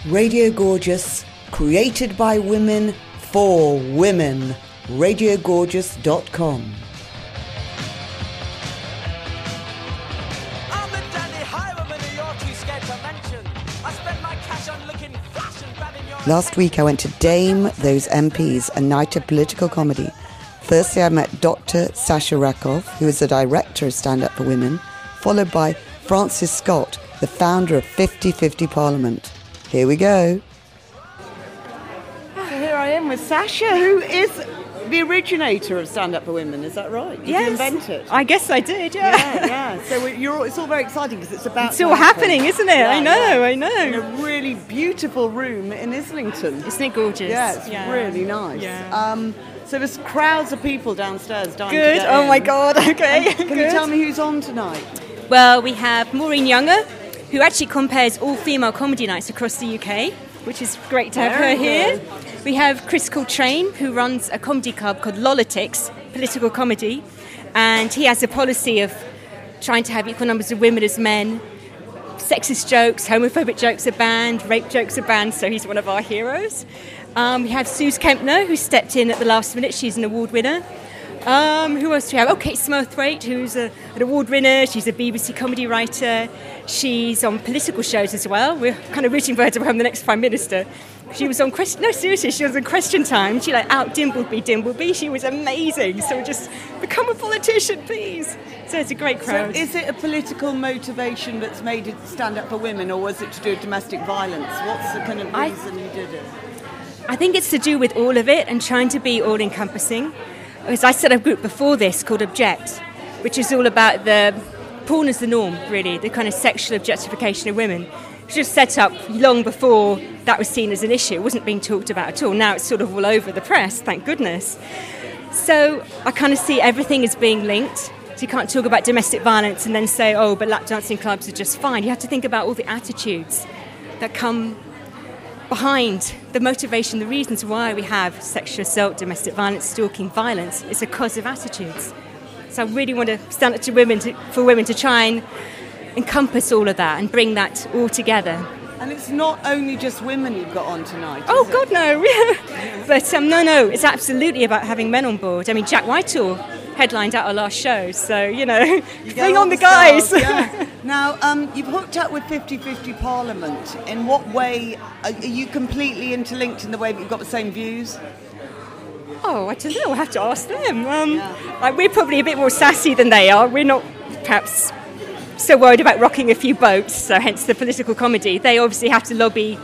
Radio Gorgeous, created by women, for women. RadioGorgeous.com. Last week I went to Dame Those MPs, a night of political comedy. Firstly I met Dr. Sasha Rakov, who is the director of Stand Up for Women, followed by Francis Scott, the founder of 50/50 Parliament. Here we go. Here I am with Sasha, who is the originator of Stand Up for Women, is that right? Did you invent it? I guess I did, yeah. Yeah. So it's all very exciting because it's about... It's all happening, isn't it? Yeah, I know. In a really beautiful room in Islington. Isn't it gorgeous? Yeah, it's really nice. Yeah. So there's crowds of people downstairs dying to Good, get oh in. my God, okay. Can you tell me who's on tonight? Well, we have Maureen Younger, who actually compares all female comedy nights across the UK, which is great to have her here. We have Chris Coltrane, who runs a comedy club called Lolitics, political comedy, and he has a policy of trying to have equal numbers of women as men. Sexist jokes, homophobic jokes are banned, rape jokes are banned, so he's one of our heroes. We have Suze Kempner, who stepped in at the last minute. She's an award winner. Who else do we have? Oh, Kate Smurthwaite, who's an award winner. She's a BBC comedy writer. She's on political shows as well. We're kind of rooting for her to become the next Prime Minister. She was on she was on Question Time. She out Dimbleby. She was amazing. So just become a politician, please. So it's a great crowd. So is it a political motivation that's made it Stand Up for Women, or was it to do with domestic violence? What's the kind of reason you did it? I think it's to do with all of it and trying to be all-encompassing. Because I set up a group before this called Object, which is all about the porn as the norm, really, the kind of sexual objectification of women. It was just set up long before that was seen as an issue. It wasn't being talked about at all. Now it's sort of all over the press, thank goodness. So I kind of see everything as being linked. So you can't talk about domestic violence and then say, oh, but lap dancing clubs are just fine. You have to think about all the attitudes that come behind the motivation, the reasons why we have sexual assault, domestic violence, stalking, violence. It's a cause of attitudes. So I really want to stand up to for women to try and encompass all of that and bring that all together. And it's not only just women you've got on tonight. Oh, God, no. But no, it's absolutely about having men on board. I mean, Jack Whitehall headlined at our last show, so, bring on the guys. Yeah. Now, you've hooked up with 50/50 Parliament. In what way are you completely interlinked in the way that you've got the same views? Oh, I don't know. I'll have to ask them. We're probably a bit more sassy than they are. We're not perhaps so worried about rocking a few boats, so hence the political comedy. They obviously have to lobby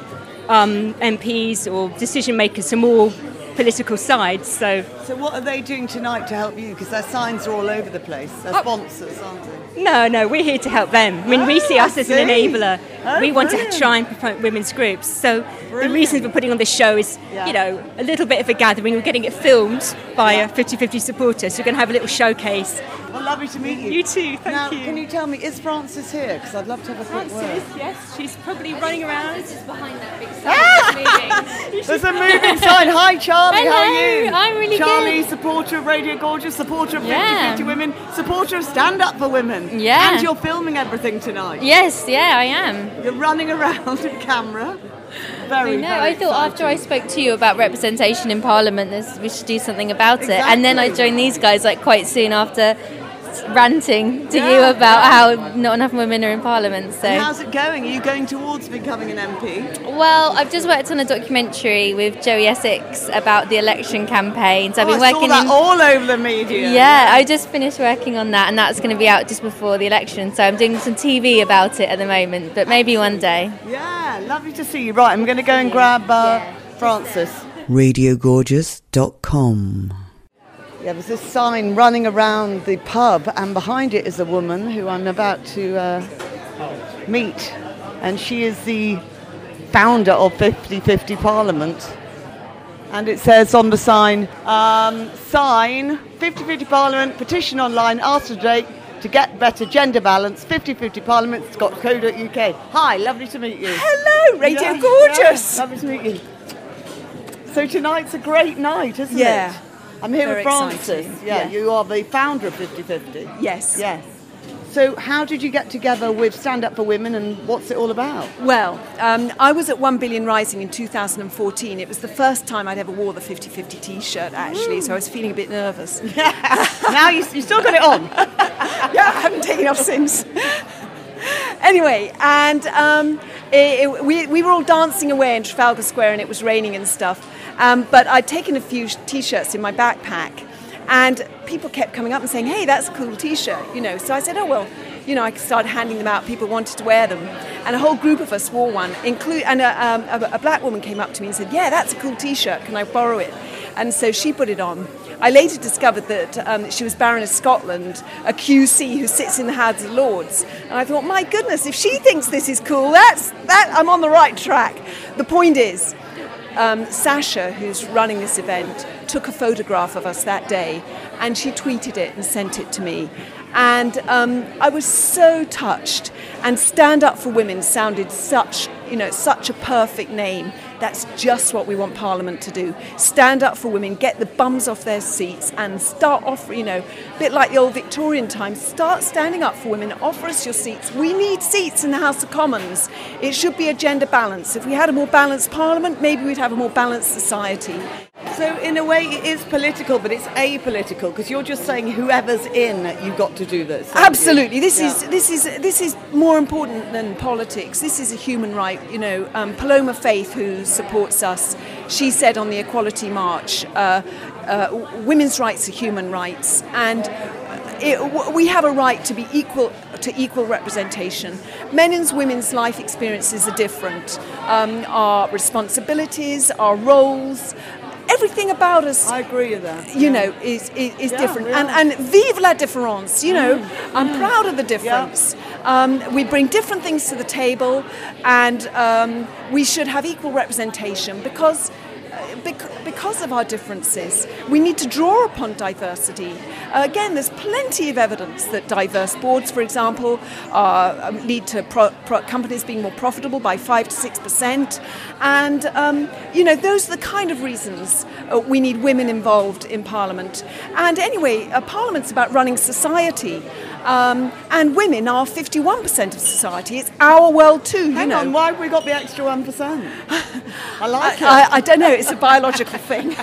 MPs or decision makers from all political sides. So what are they doing tonight to help you? Because their signs are all over the place. They're sponsors, aren't they? No, we're here to help them. I mean, we see us as an enabler. We want to try and promote women's groups. So the reason for putting on this show is, a little bit of a gathering. We're getting it filmed by 50/50 supporters. So we're going to have a little showcase. Well, lovely to meet you. You too, thank you. Can you tell me, is Frances here? Because I'd love to have a quick word. Frances, yes, she's probably running around. Frances is behind that big sign. There's a moving sign. Hi, Charlie. Hello, how are you? I'm really Charlie, good. supporter of Radio Gorgeous, supporter of 50/50 Women, supporter of Stand Up for Women. Yeah. And you're filming everything tonight. Yes, I am. You're running around with camera. Very I thought after I spoke to you about representation in Parliament, we should do something about it. And then I joined these guys quite soon after ranting to you about how not enough women are in Parliament. So and how's it going? Are you going towards becoming an MP? Well, I've just worked on a documentary with Joey Essex about the election campaign. So I've been working I saw that all over the media. Yeah, I just finished working on that, and that's going to be out just before the election. So I'm doing some TV about it at the moment, but maybe one day. Yeah, lovely to see you. Right, I'm going to go and grab Frances. RadioGorgeous.com. Yeah, there's this sign running around the pub, and behind it is a woman who I'm about to meet. And she is the founder of 50/50 Parliament. And it says on the sign, sign 50/50 Parliament, petition online, ask for date to get better gender balance, 50/50 Parliament.co.uk. Hi, lovely to meet you. Hello, Radio Gorgeous. Lovely to meet you. So tonight's a great night, isn't it? I'm here with Frances. Exciting. Yeah, you are the founder of 50/50. Yes. Yes. So how did you get together with Stand Up for Women, and what's it all about? Well, I was at 1 Billion Rising in 2014. It was the first time I'd ever wore the 50/50 T-shirt, actually, so I was feeling a bit nervous. Now you still got it on. Yeah, I haven't taken it off since. Anyway, and we were all dancing away in Trafalgar Square, and it was raining and stuff. But I'd taken a few T-shirts in my backpack, and people kept coming up and saying, "Hey, that's a cool T-shirt," you know. So I said, "Oh well," you know. I started handing them out. People wanted to wear them, and a whole group of us wore one. And a black woman came up to me and said, "Yeah, that's a cool T-shirt. Can I borrow it?" And so she put it on. I later discovered that she was Baroness Scotland, a QC who sits in the House of Lords. And I thought, my goodness, if she thinks this is cool, I'm on the right track. The point is, Sasha, who's running this event, took a photograph of us that day, and she tweeted it and sent it to me. And I was so touched. And Stand Up for Women sounded such a perfect name. That's just what we want Parliament to do. Stand up for women, get the bums off their seats, and start offering, a bit like the old Victorian times, start standing up for women, offer us your seats. We need seats in the House of Commons. It should be a gender balance. If we had a more balanced Parliament, maybe we'd have a more balanced society. So in a way it is political, but it's apolitical, because you're just saying whoever's in, you've got to do this. Absolutely. This is more important than politics. This is a human right. Paloma Faith, who supports us, she said on the Equality March, women's rights are human rights, and we have a right to be equal representation. Men and women's life experiences are different. Our responsibilities, our roles, everything about us, I agree with that. Is different. Yeah. And vive la différence. I'm proud of the difference. Yeah. We bring different things to the table, and we should have equal representation because of our differences. We need to draw upon diversity. Again, there's plenty of evidence that diverse boards, for example, lead to companies being more profitable by 5 to 6%. And, those are the kind of reasons we need women involved in Parliament. And anyway, Parliament's about running society. And women are 51% of society. It's our world too, Hang on, why have we got the extra 1%? I like it. I don't know, it's a biological thing.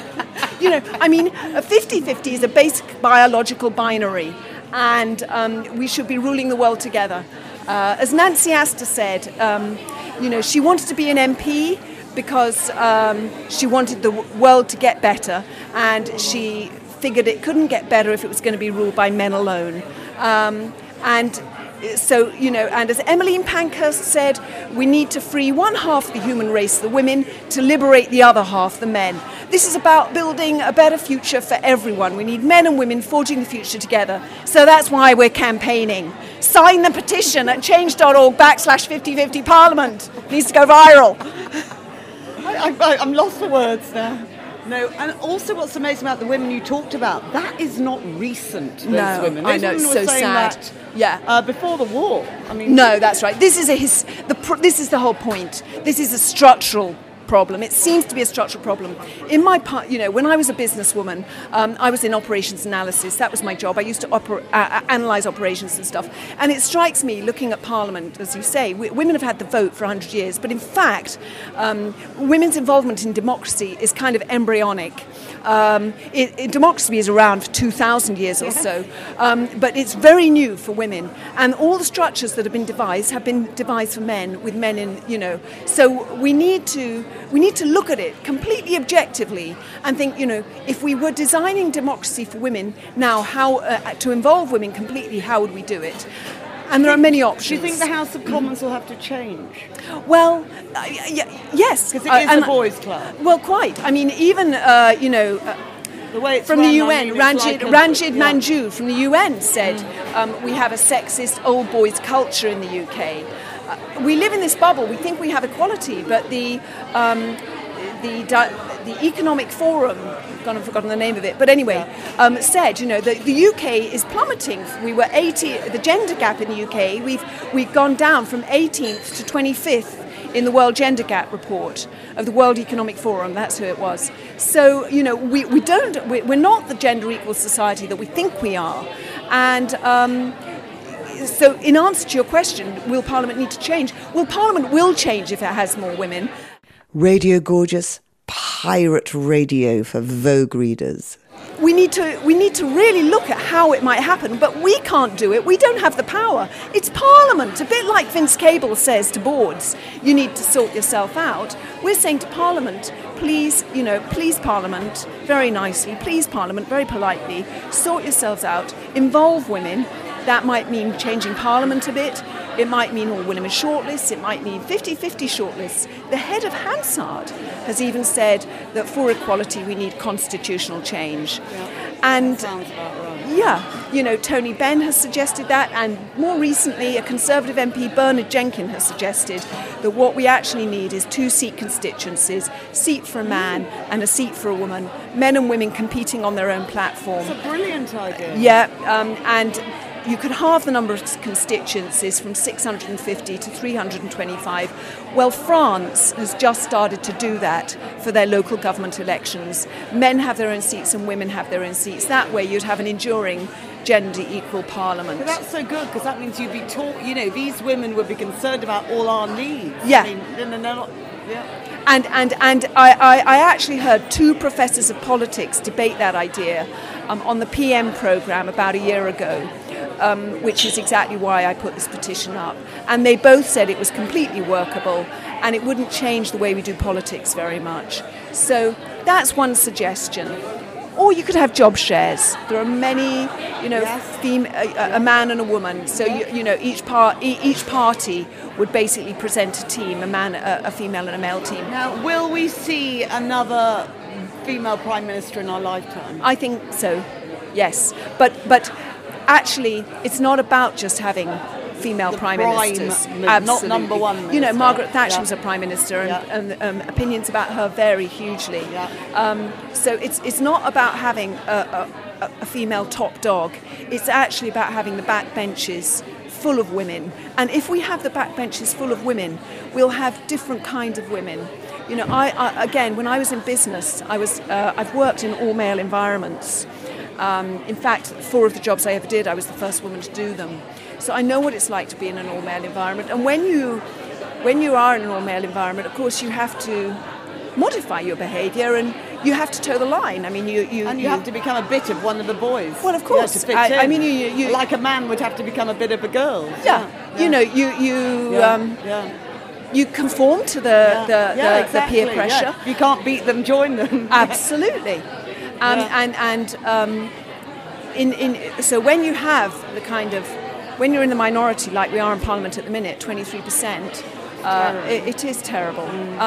50-50 is a basic biological binary, and we should be ruling the world together. As Nancy Astor said, she wanted to be an MP because she wanted the world to get better, and she figured it couldn't get better if it was going to be ruled by men alone. And as Emmeline Pankhurst said, we need to free one half of the human race, the women, to liberate the other half, the men. This is about building a better future for everyone. We need men and women forging the future together. So that's why we're campaigning. Sign the petition at change.org/5050 Parliament. It needs to go viral. I'm lost for words now. No, and also what's amazing about the women you talked about, that is not recent, those women. Those I know, women it's were so saying sad. That, before the war. No, that's right. This is the whole point. This is a structural problem. It seems to be a structural problem. In my part, when I was a businesswoman, I was in operations analysis. That was my job. I used to analyse operations and stuff. And it strikes me, looking at Parliament, as you say, women have had the vote for 100 years. But in fact, women's involvement in democracy is kind of embryonic. Democracy is around for 2,000 years or so, but it's very new for women. And all the structures that have been devised for men, with men in, So we need to look at it completely objectively and think, if we were designing democracy for women now, how to involve women completely, how would we do it? And there are many options. Do you think the House of Commons will have to change? Well, yes. Because it is a boys' club. Well, quite. I mean, even, the way it's from run, the UN, Ranjit yeah. Manju from the UN said, we have a sexist old boys culture in the UK. We live in this bubble. We think we have equality, but the Economic Forum, I've forgotten the name of it, but anyway, said, the UK is plummeting. We were 80, the gender gap in the UK, we've gone down from 18th to 25th in the World Gender Gap report of the World Economic Forum. That's who it was. So, we're not the gender equal society that we think we are. And So in answer to your question, will Parliament need to change? Well, Parliament will change if it has more women. Radio Gorgeous, pirate radio for Vogue readers. We need to really look at how it might happen, but we can't do it. We don't have the power. It's Parliament. A bit like Vince Cable says to boards, you need to sort yourself out. We're saying to Parliament, please Parliament, very nicely, please Parliament, very politely, sort yourselves out, involve women. That might mean changing Parliament a bit. It might mean all women shortlists. It might mean 50-50 shortlists. The head of Hansard has even said that for equality we need constitutional change. And Sounds about right. Tony Benn has suggested that, and more recently a Conservative MP, Bernard Jenkin, has suggested that what we actually need is 2-seat constituencies, seat for a man and a seat for a woman, men and women competing on their own platform. It's a brilliant idea. And you could halve the number of constituencies from 650 to 325. Well, France has just started to do that for their local government elections. Men have their own seats and women have their own seats. That way you'd have an enduring gender equal parliament. But that's so good, because that means you'd be taught, these women would be concerned about all our needs. Yeah. I mean, they're not, yeah. And I actually heard 2 professors of politics debate that idea on the PM programme about a year ago. Which is exactly why I put this petition up. And they both said it was completely workable and it wouldn't change the way we do politics very much. So that's one suggestion. Or you could have job shares. There are many, a man and a woman. So each party would basically present a team, a man, a female, and a male team. Now, will we see another female prime minister in our lifetime? I think so. Yes, but actually, it's not about just having female prime ministers. Absolutely. Not number one minister. Margaret Thatcher was a prime minister, and opinions about her vary hugely. So it's not about having a female top dog. It's actually about having the backbenches full of women. And if we have the backbenches full of women, we'll have different kinds of women. I again, when I was in business, I've worked in all-male environments. In fact, 4 of the jobs I ever did, I was the first woman to do them. So I know what it's like to be in an all-male environment. And when you are in an all-male environment, of course, you have to modify your behaviour and you have to toe the line. I mean, you have to become a bit of one of the boys. Well, of course. To fit in. I mean, you like a man would have to become a bit of a girl. You conform to the peer pressure. Yeah. You can't beat them, join them. Absolutely. So when you have when you're in the minority like we are in Parliament at the minute, 23%, it is terrible.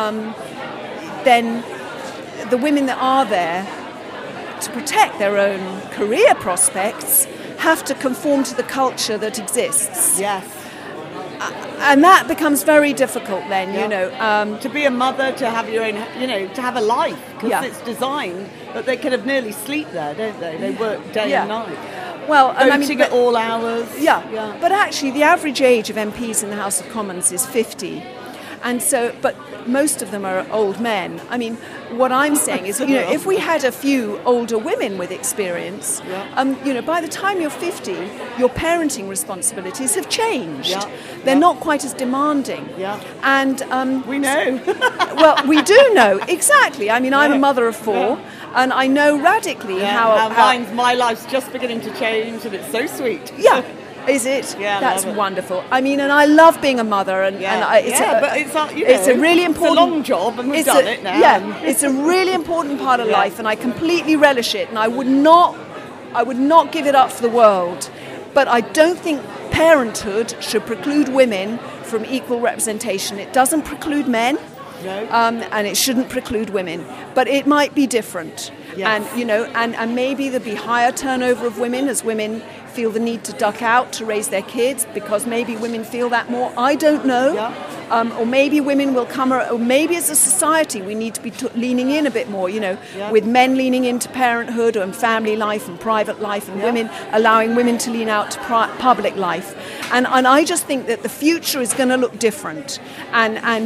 Then the women that are there to protect their own career prospects have to conform to the culture that exists. Yes. And that becomes very difficult then, to be a mother, to have your own, to have a life, because it's designed that they kind of nearly sleep there, don't they? They work day and night. Well, voting at all hours. Yeah. But actually, the average age of MPs in the House of Commons is 50. And so, but most of them are old men. I mean, what I'm saying is, if we had a few older women with experience, by the time you're 50, your parenting responsibilities have changed. They're not quite as demanding. And we know. Well, we do know exactly. I mean, I'm a mother of 4, and I know radically how my life's just beginning to change, and it's so sweet. Yeah. Is it? Yeah, that's wonderful. I mean, and I love being a mother, it's a really important. It's a long job, and we've done it now. Yeah, it's a really important part of life, and I completely relish it. And I would not give it up for the world. But I don't think parenthood should preclude women from equal representation. It doesn't preclude men, and it shouldn't preclude women. But it might be different. Yes. And maybe there'll be higher turnover of women as women feel the need to duck out to raise their kids, because maybe women feel that more. I don't know. Or maybe women will come, or maybe as a society we need to be leaning in a bit more, with men leaning into parenthood and family life and private life, and women allowing women to lean out to public life. And I just think that the future is going to look different. And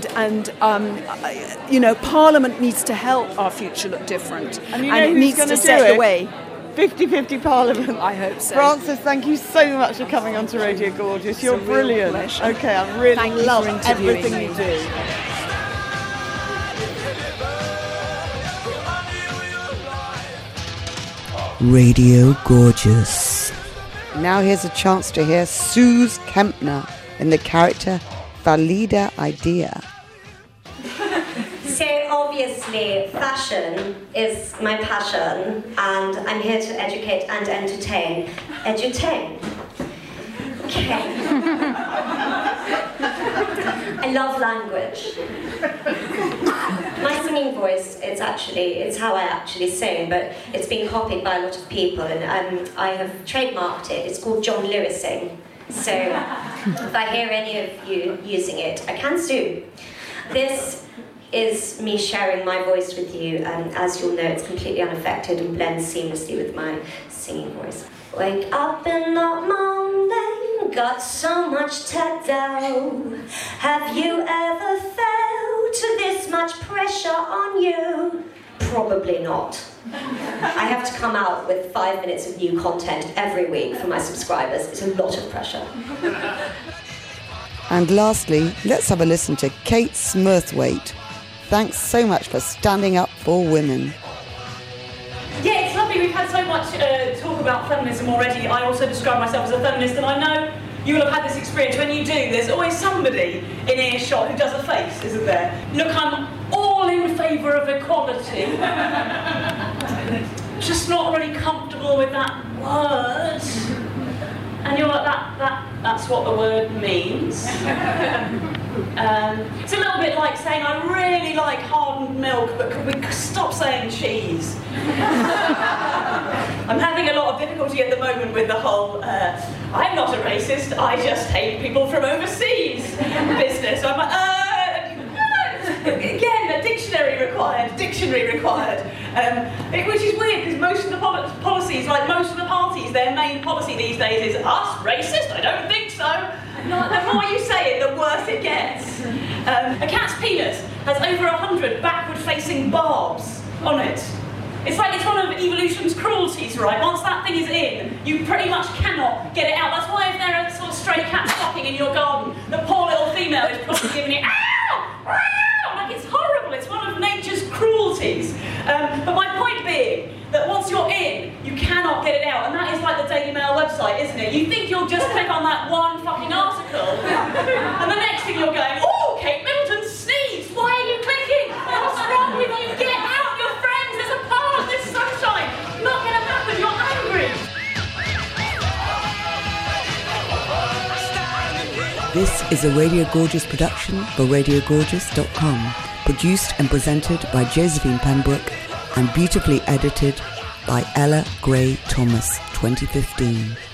Parliament needs to help our future look different. And it needs to set the way. 50-50 Parliament. I hope so. Frances, thank you so much for coming on to Radio Gorgeous. You're brilliant. Pleasure. Okay, I really love everything you do. Radio Gorgeous. Now here's a chance to hear Suze Kempner in the character Valida Idea. So obviously fashion is my passion and I'm here to educate and entertain. Edutain. Okay. I love language. My singing voice, it's how I actually sing, but it's been copied by a lot of people, and I have trademarked it. It's called John Lewising. So if I hear any of you using it, I can sue. This is me sharing my voice with you, and as you'll know, it's completely unaffected and blends seamlessly with my singing voice. Wake up in the morning, got so much to do. Have you ever felt this much pressure on you? Probably not. I have to come out with 5 minutes of new content every week for my subscribers. It's a lot of pressure. And lastly, let's have a listen to Kate Smurthwaite. Thanks so much for standing up for women. Yeah, it's lovely. We've had so much talk about feminism already. I also describe myself as a feminist, and I know you will have had this experience. When you do, there's always somebody in earshot who does a face, isn't there? Look, I'm all in favour of equality. Just not really comfortable with that word. And you're like, that's what the word means. It's a little bit like saying, I really like hardened milk, but could we stop saying cheese? I'm having a lot of difficulty at the moment with the whole, I'm not a racist, I just hate people from overseas business. So I'm like, again, a dictionary required, which is weird because most of the policies, like most of the parties, their main policy these days is us racist. I don't think so. The more you say it, the worse it gets. A cat's penis has over 100 backward-facing barbs on it. It's like it's one of evolution's cruelties, right? Once that thing is in, you pretty much cannot get it out. That's why if there are sort of stray cats fucking in your garden, the poor little female is probably giving it ow, ow, like it's horrible. It's one of nature's cruelties. But my point being that once you're in, you cannot get it out, and that is like the Daily Mail website, isn't it? You think you'll just click on that one fucking article, and the next thing you're going, oh, Kate Middleton sneezed. Why are you clicking? What's wrong with you? Get out, your friends. There's a part of this sunshine. Not gonna happen. You're angry. This is a Radio Gorgeous production for RadioGorgeous.com, produced and presented by Josephine Pembroke and beautifully edited by Ella Gray Thomas, 2015.